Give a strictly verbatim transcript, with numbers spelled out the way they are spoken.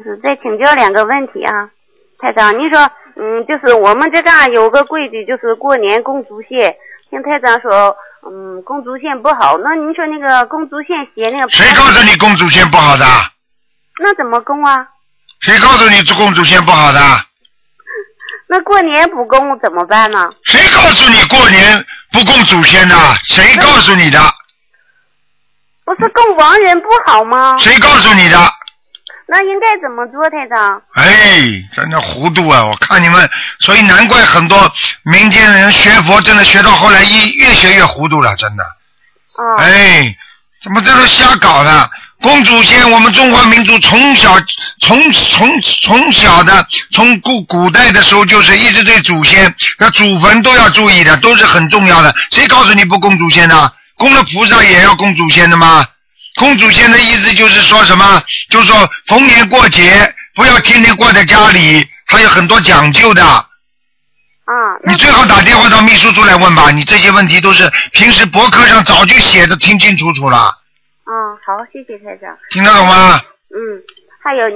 就是再请教两个问题啊，台长，你说，嗯，就是我们这嘎有个规矩，就是过年供祖先，听台长说，嗯，供祖先不好，那你说那个供祖先写那个， 谁告诉你供祖先不好的？ 那怎么供啊？ 谁告诉你供祖先不好的？ 那过年不供怎么办呢？ 谁告诉你过年不供祖先的？谁告诉你的？ 不是供亡人不好吗？ 谁告诉你的？ 那应该怎么做，台长？ 哎，真的糊涂啊！我看你们，所以难怪很多民间人学佛，真的学到后来一越学越糊涂了，真的。 哦。 哎，怎么这都瞎搞呢？供祖先，我们中华民族从小从从从小的从古古代的时候就是一直对祖先、那祖坟都要注意的，都是很重要的。谁告诉你不供祖先的？供了菩萨也要供祖先的吗？供祖先的意思就是说什么？就是说逢年过节不要天天挂在家里，它有很多讲究的。 啊。 你最好打电话到秘书处来问吧，你这些问题都是平时博客上早就写的清清楚楚了。 嗯，好，谢谢台长。 听得懂吗？ 嗯，还有。